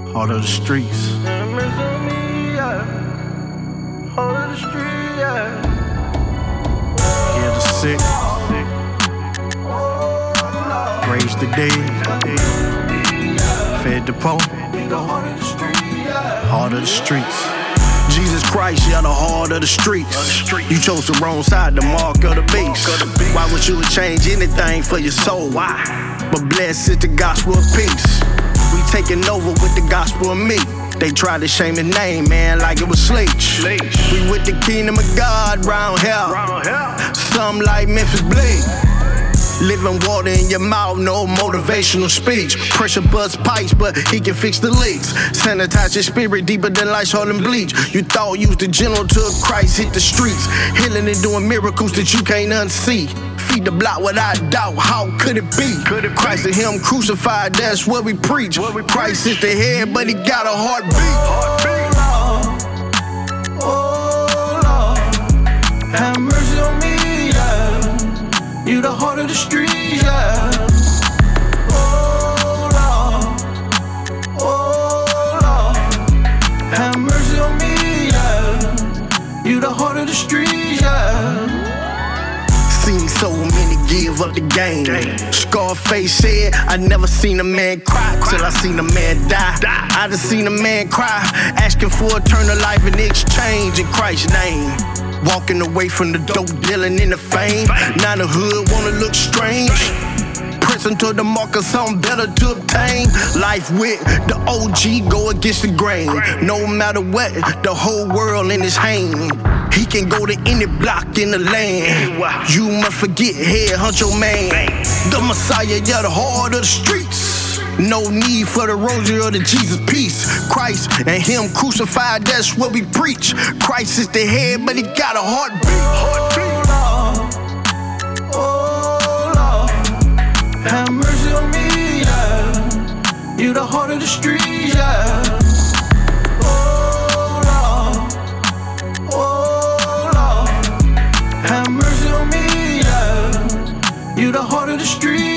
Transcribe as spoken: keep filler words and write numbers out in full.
Heart of the streets. Have mercy on me, yeah. Heart of the street, yeah. Heal the sick. Raise the dead. Fed the poor. Heart of the streets. Jesus Christ, yeah, the heart of the streets. You chose the wrong side, the mark of the beast. Why would you change anything for your soul? Why? But blessed is the gospel of peace. We taking over with the gospel of me. They tried to shame his name, man, like it was Sleech. We with the kingdom of God round here. Some like Memphis Bleak. Living water in your mouth, no motivational speech. Pressure bust pipes, but he can fix the leaks. Sanitize your spirit deeper than Lysol and bleach. You thought you was the general till Christ hit the streets. Healing and doing miracles that you can't unsee. Feed the block without doubt, how could it be? Could it Christ and him crucified, that's what we preach. What we Christ preach. Is the head, but he got a heartbeat. Heartbeat. Oh Lord, have mercy on me, yeah. You the heart of the street, yeah. Oh Lord, oh Lord, have mercy on me, yeah. You the heart of the street, yeah. Seen so many give up the game. Scarface said, I never seen a man cry till I seen a man die. I done seen a man cry, asking for eternal life in exchange in Christ's name. Walking away from the dope dealing in the fame. Now the hood wanna look strange. Pressing to the mark of something better to obtain. Life with the O G go against the grain. No matter what, the whole world in his hand. He can go to any block in the land. You must forget head honcho man. The Messiah, yeah, the heart of the streets. No need for the rosary or the Jesus peace. Christ and him crucified, that's what we preach. Christ is the head, but he got a heartbeat. Heartbeat. Oh Lord, have mercy on me, yeah. You the heart of the street, yeah. Oh Lord, oh Lord, have mercy on me, yeah. You the heart of the street.